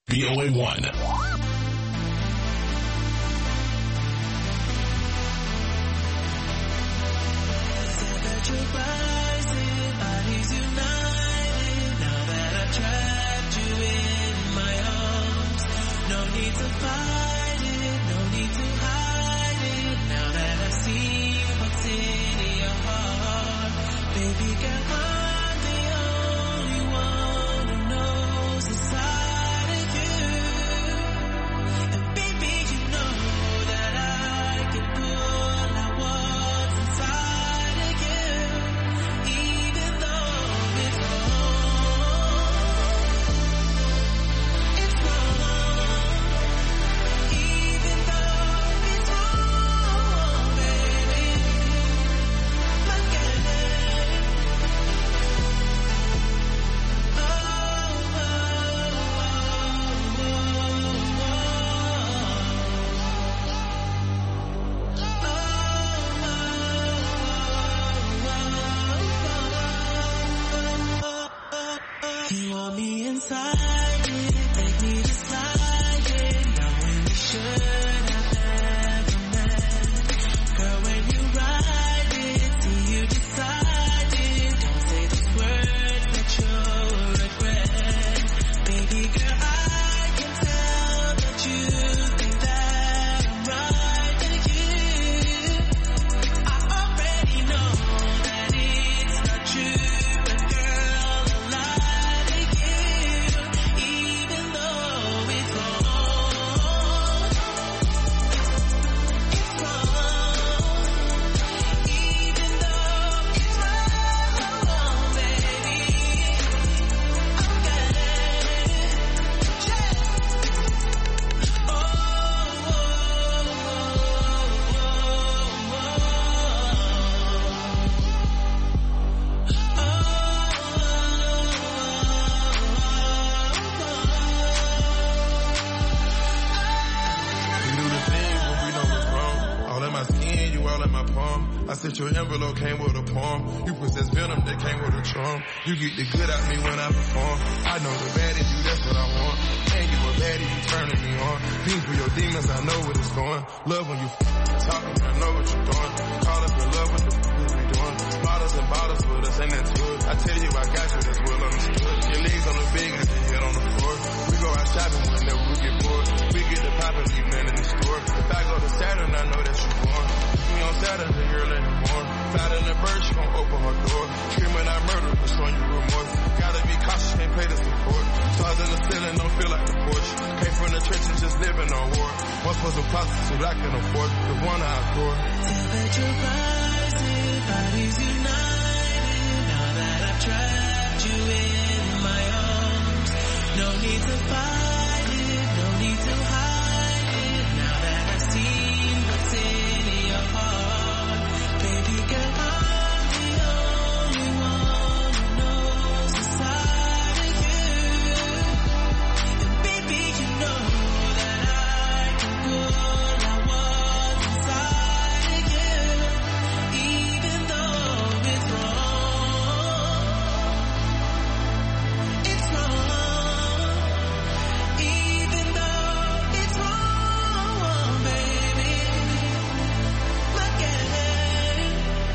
VOA1. Your envelope came with a poem. You possess venom that came with a charm. You get the good out me when I perform. I know the bad in you, that's what I want. And you a baddie, you turning me on. Peace for your demons, I know what it's going. Love when you talking, I know what you're doing. Call up in love with the we doing. Bottles and bottles with us, ain't that good? I tell you I got you, that's well understood. Your legs on the bed and your head on the floor. We go out shopping whenever we get bored. We get the pop and leave nothing in the store. If I go to Saturn, I know that you're born. Me on Saturday, early in the morning. Flat in the bird, she gon' open her door. Screaming out murder, but showing you remorse. Gotta be cautious, can't pay the support. Stars in the ceiling, don't feel like the porch. Came from the trenches, just living on war. Once was a prostitute, I can afford the one I adore. Temperature rising, bodies united. Now that I've trapped you in my arms, no need to fight it, no need to hide it. Now that I've seen what's in your heart, baby girl, I'm the only one who knows the side of you. And baby, you know that I can pull out what's inside of you, even though it's wrong. It's wrong. Even though it's wrong, baby. Look at it.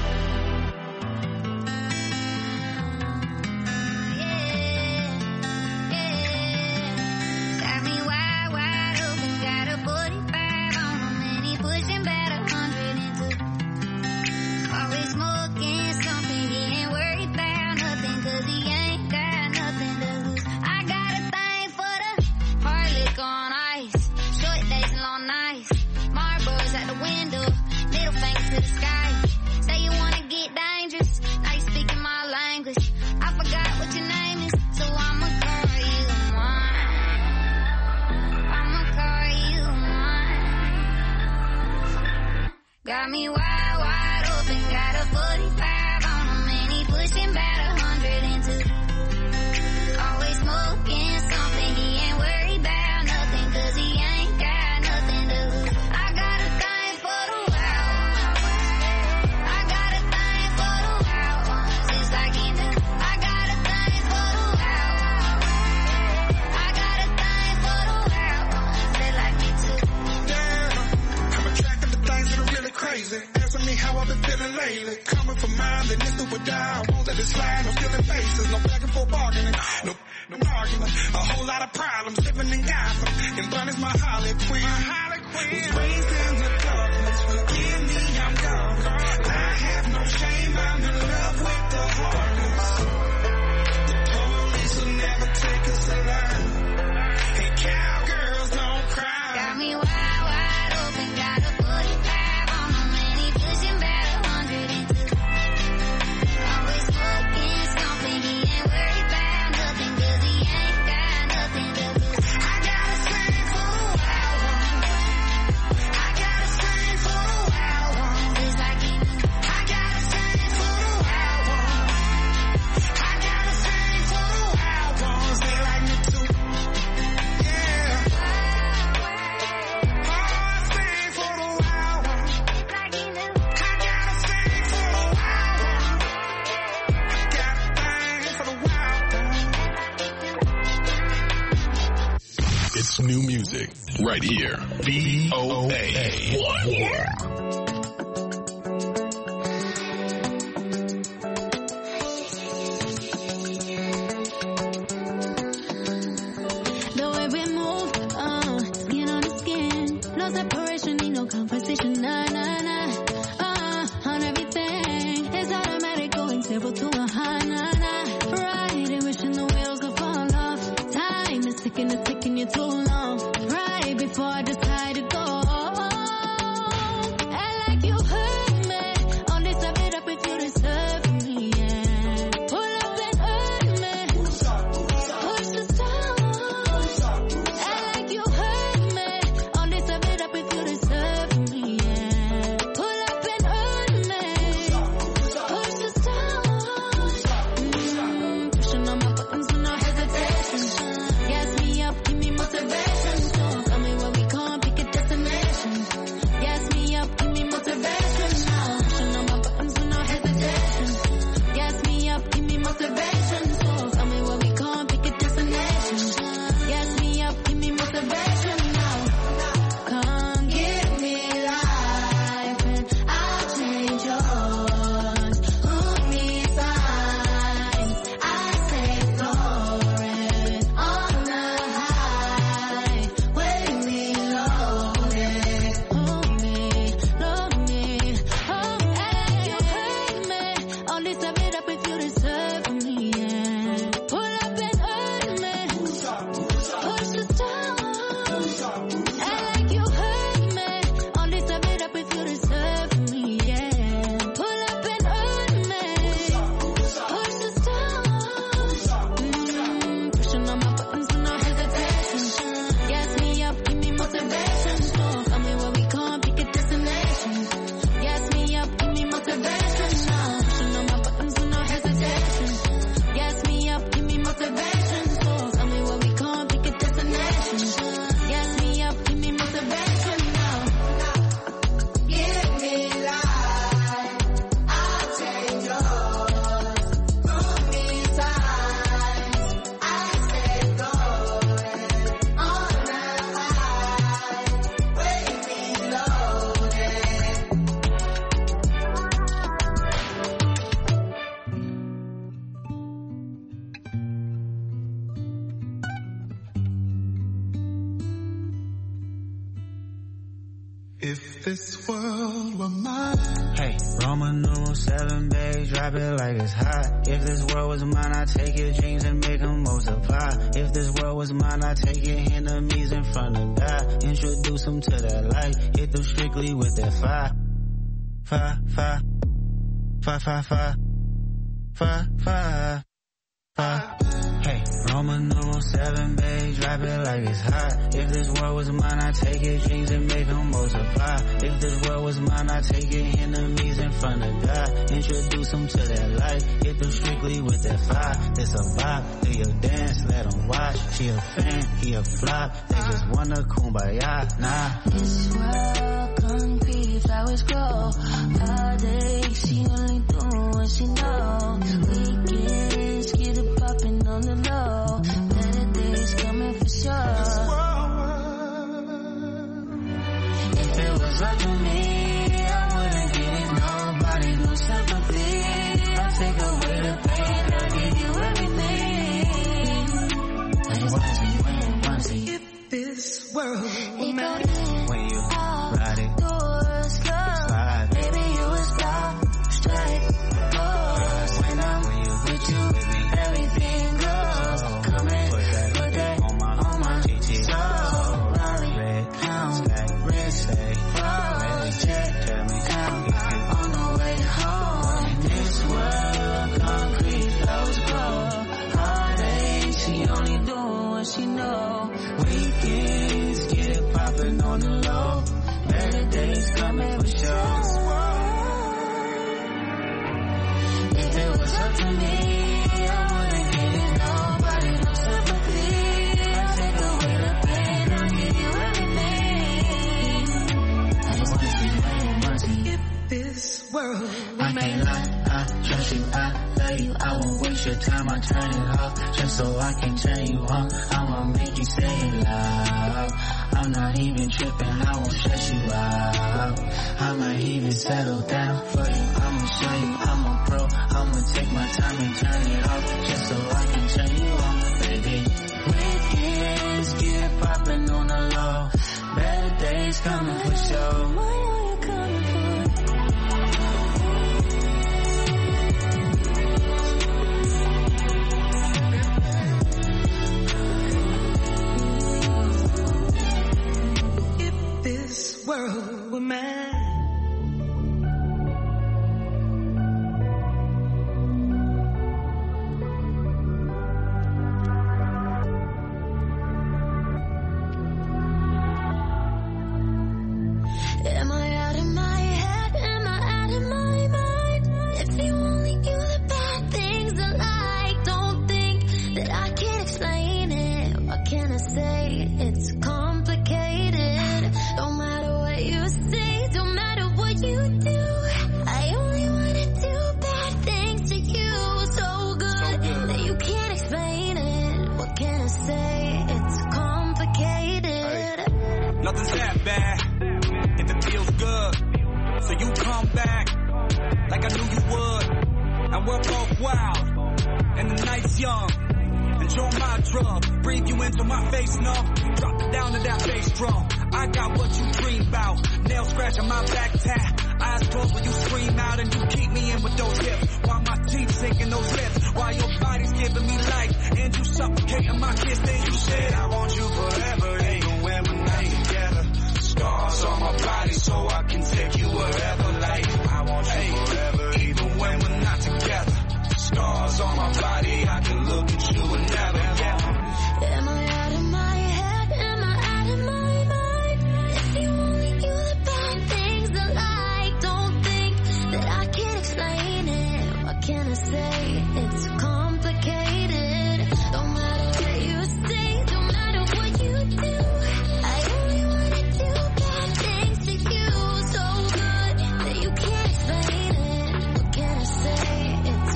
Got me wide open, got a 45 on him, and he pushing about 102. Always smoking something, he ain't worried about nothing, 'cause he ain't got nothing to lose. I got a thing for the hard liquor on ice, short days and long nights, Marlboros at the window, middle finger to the sky. Say you wanna get dangerous, now you speaking my language. I forgot what your name is, so I'ma call you mine. I'ma call you mine. Got me wide open, got a 45 on him, and he pushing about 102. Always smoking something, he ain't worried about nothing, 'cause he ain't got nothing to lose. I got a thing for the wild. I got a thing for the wild ones, it's like he do. I got a thing for the wild. I got a thing for the how I've been feeling lately. Coming from mine, then it's super down. Won't let it slide, no feeling faces, no back and forth bargaining, no argument. A whole lot of problems living in Gotham. And Bunny's my Harley Quinn. Was raised in the darkness, forgive me, I'm gone. I have no shame, I'm in love with the heartless. The police will never take us alive. Hey, cowgirls don't cry. Got me wide, wide open, got a 45 on them, and he pushing about 102. Always smoking, stomping, he ain't worried about nothing, 'cause he ain't got nothing to do. I gotta sing for the wild ones. I gotta sing for the wild ones. It's like he knew. I gotta sing for the wild ones. I gotta sing for the wild ones. They like me too. Yeah. Oh, I sing for the wild ones. It's like he knew. I gotta sing for the wild ones. I gotta sing for the wild ones. It's new music right here. VOA. The way we move, skin on the skin. No separation, need no conversation, nah, nah, nah. On everything, it's automatic, going 0 to 100, nah, nah. Riding, wishing the wheels would fall off. Time is ticking, it's taking you too long. Right before I decide to go. And like you heard me, only step it up if you deserve me, yeah. Pull up and hurt me. Push the stars. And like you heard me, only step it up if you deserve me, yeah. Pull up and hurt me. Push the stars. Pushing on my buttons with no hesitation. Gas me up, give me motivation. So tell me where we going, pick a destination. Gas me up, give me motivation. Pushing on my buttons with no hesitation. Gas me up, give me motivation. So tell me where we going, pick a destination. Gas me up, give me motivation now. Come give me life and I'll change yours. Put me signs, I say glory on the high. Wait me loaded, hold me, load me. Oh, and you hurt me. Only step it up if you deserve me, yeah. Pull up and hurt me. Push the stars. And like you hurt me. Only step it up if you deserve me, yeah. Pull up and hurt me. Push the stars. Pushing on my buttons with no hesitation. Gas me up, give me motivation. So tell me where we going, pick a destination. Gas me up, give me motivation now. Pushing on my buttons with no hesitation. Gas me up, give me motivation. So tell me where we going, pick a destination. Gas me up, give me motivation now. Give me life, I'll change yours. Put me signs, I say glory on the high. Wait me loaded. If this world were mine. Hey, Roman numeral 7, babe, drop it like it's hot. If this world was mine, I'd take your dreams and make them multiply. If this world was mine, I'd take your enemies in front of God. Introduce them to that light, hit them strictly with that fire. Fire, fire, fire, fire, fire, fire, fire, fire. Hey, Roman numeral 7, babe, drop it like it's hot. If this world was mine, I'd take your dreams and make them multiply. If this world was mine, I'd take your enemies in front of God. Introduce them to that light, hit them strictly with that fire. It's a vibe, do your dance, let them watch. She a fan, he a flop, they just wanna kumbaya, nah. This world concrete, flowers grow. All day, she only do what she knows. Weekends, get it poppin' on the low. Better days coming for sure. If it was up to me, I wouldn't get it, no. what's up to me. I wanna give you nobody, no sympathy. I'll take away the pain, I'll give you everything. I just wanna see you in mercy. If this world were I can't lie, I trust you, I love you. I won't waste your time, I turn it off just so I can turn you on. I'ma make you say it loud. I'm not even tripping, I won't stress you out. I might even settle down for you. I'ma show you I'm a pro. I'ma take my time and turn it off just so I can turn you on, baby. Weekends get poppin' on the low. Better days coming for sure. What are you coming for? this world were mine. Am I out of my head? Am I out of my mind? If you only knew the bad things I like, don't think that I can explain it. What can I say? It's complicated. Don't matter what you say, don't matter what you do. I only wanna do bad things to you, so good that you can't explain it. What can I say? It's complicated. Nothing's that bad if it feels good. So you come back like I knew you would. And we're both wild and the night's young. Enjoy my drug, breathe you into my face, no. Drop it down to that bass drum. I got what you dream about. Nail scratching my back tat. Eyes closed when you scream out and you keep me in with those hips. While my teeth sink in those lips. While your body's giving me life and you suffocating my kiss. Then you said I want you forever, even when we're not together. Scars on my body so I can take you wherever. Like I want you forever, even when we're not together. Scars on my body, I can look at you and never get. Am I out of my head? Am I out of my mind? If you only knew the bad things I like, don't think that I can explain it. What can I say? It's complicated. Don't matter what you say, don't matter what you do. I only wanna do bad things to you, so good that you can't explain it. What can I say? It's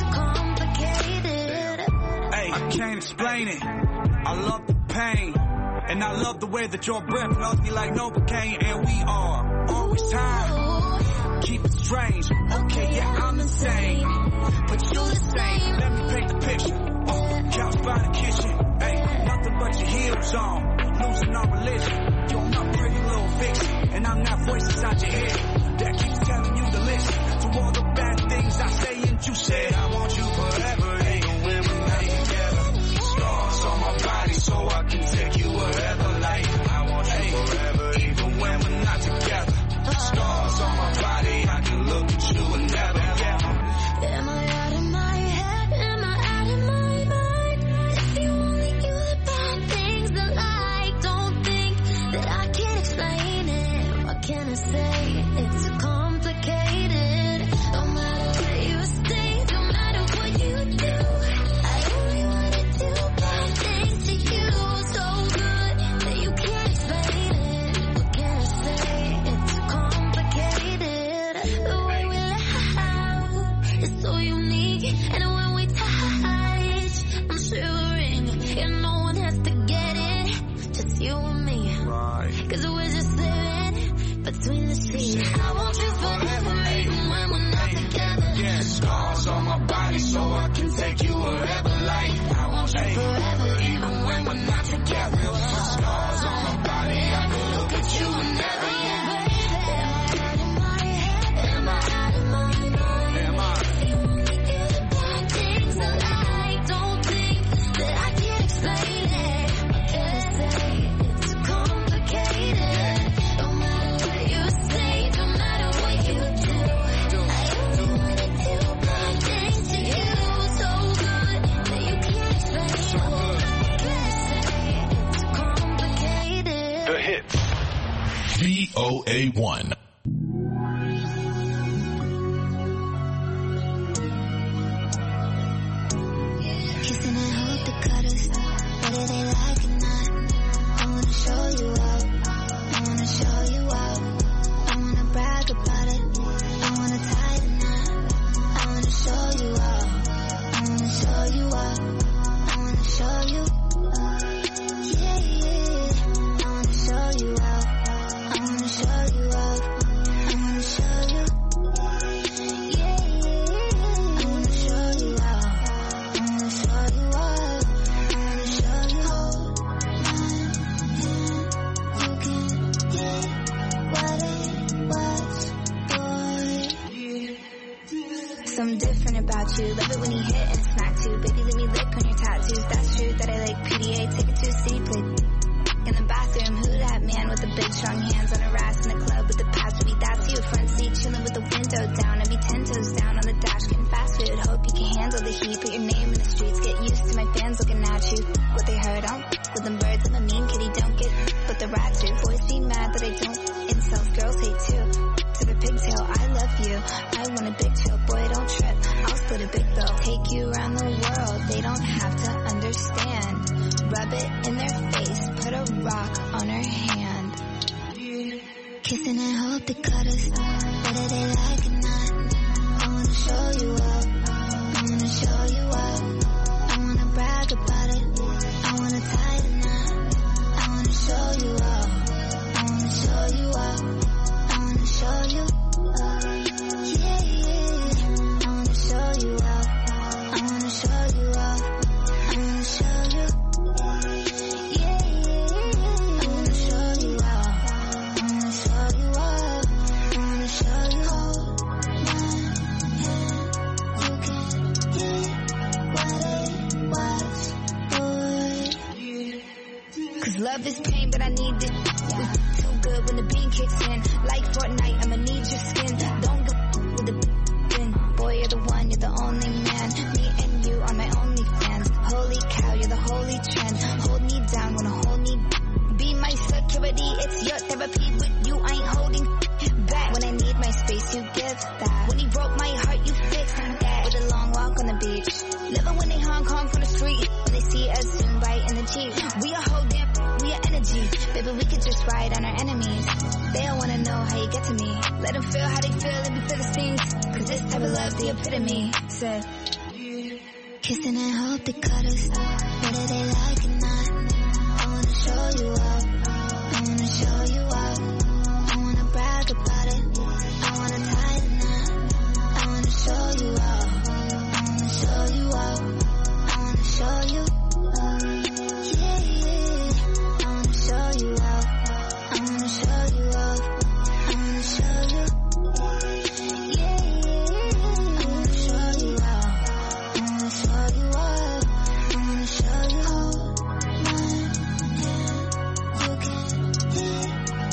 complicated. Hey, I can't explain it. I love the pain, and I love the way that your breath smells me like Novocaine, and we are always tired. Keep it strange. Okay, yeah, I'm insane, but you the same. Let me paint the picture. Couch by the kitchen. Hey, nothing but your heels on. Losing our religion. You're my pretty little fiction, and I'm that voice inside your head that keeps telling you to listen to all the bad things I say, and you said I want you forever, even when we're not together. Scars on my body so I can take you wherever. Like I want you forever, even when we're not together. Scars on my body, I can look at you and never get. Am I out of my head? Am I out of my mind? If you only knew the bad things I like, don't think that I can explain it. What can I say? It's complicated. Don't matter what you say, don't matter what you do. I only wanna do bad things to you, so good that you can't explain it. What can I say? It's complicated. The way we laugh is so unique, and when we touch, I'm shivering. And no one has to get it, just you and me. Cause we're just living between the streets. I want you forever, even when we're not together. Yeah, scars on my body so I can take you wherever. Like I want you forever, even when we're not together. Scars on my body, I can look at you and never get. Am I out of my mind? Am I? If you only knew the bad things I like, don't think that I can explain it. What can I say? It's complicated. Don't matter what you say, don't matter what you do. I only wanna do bad things to you, so good that you can't explain it. What can I say? It's complicated. The hits. VOA1. something different about you. Love it when he hit and smack too. Baby, let me lick on your tattoos. That's true that I like PDA. Take it to a city, play in the bathroom. Who that man with the big strong hands on a ass in the club with the pads? Baby, that's you. Front seat chilling with the window down. I be 10 toes down on the dash getting fast food. Hope you can handle the heat. Put your name in the streets. Get used to my fans looking at you. What they heard on with them birds. I'm a mean kitty. Don't get with the rats do. Boys be mad that I don't. Incels, girls hate too. To the pigtail, I love you. I want a big chill. Boy, don't trip. I'll split a big bill. Take you around the world. They don't have to understand. Rub it in their face. Put a rock on her hand. Kissing and hope they cut us. Whether they like it or not. I wanna show you up. I wanna show you up. I wanna brag about it. I wanna tie the knot. I wanna show you up. I wanna show you up. I wanna show you up. Yeah, yeah. I wanna show you up. I wanna show you up. I wanna show you. Yeah, yeah. I wanna show you up. I wanna show you up. I wanna show you. Hold my hand. You can get what it was, boy. Cause love is pain, but I need it. Too good when the bean kicks in. Like Fortnite, I'ma need your skin. Don't go with the bin. Boy, you're the one, you're the only man. Me and you are my only fans. Holy cow, you're the holy trend. Hold me down, wanna hold me. Be my security, it's your therapy. With you, I ain't holding back. When I need my space, you give that. When he broke my heart, you fixed that. With a long walk on the beach. Living when they Hong Kong from the street. When they see us soon right in the Jeep. We a whole damn, we a energy. Baby, we could just ride on our enemies. They don't wanna know how you get to me. Let them feel how they feel and be Philistines. Cause this type of love, the epitome. Said, kissing and hope they cut us. Whether they like it or not. I wanna show you up. I wanna show you up. I wanna brag about it. I wanna tie the knot. I wanna show you up. I wanna show you up. I wanna show you up. Yeah, yeah. I wanna show you up. I wanna show you up. I wanna show you. Yeah, yeah. I wanna show you up. I wanna show you up. I wanna show you. Hold my hand. You can get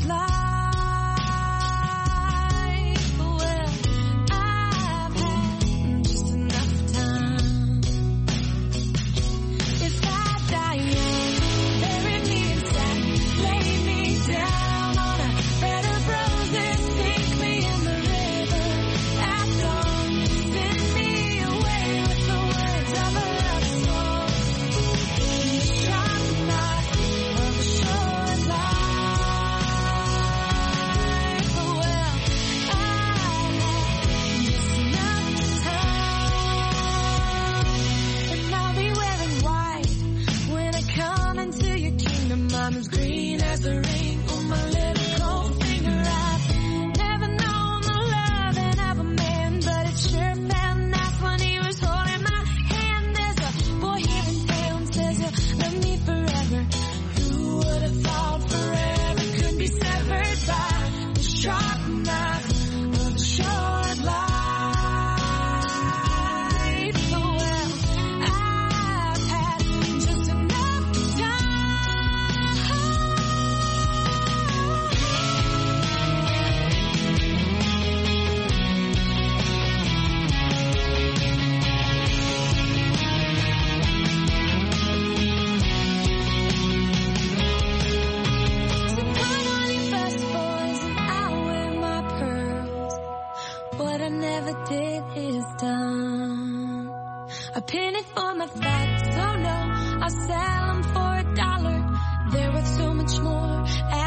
I'll sell them for $1. They're worth so much more.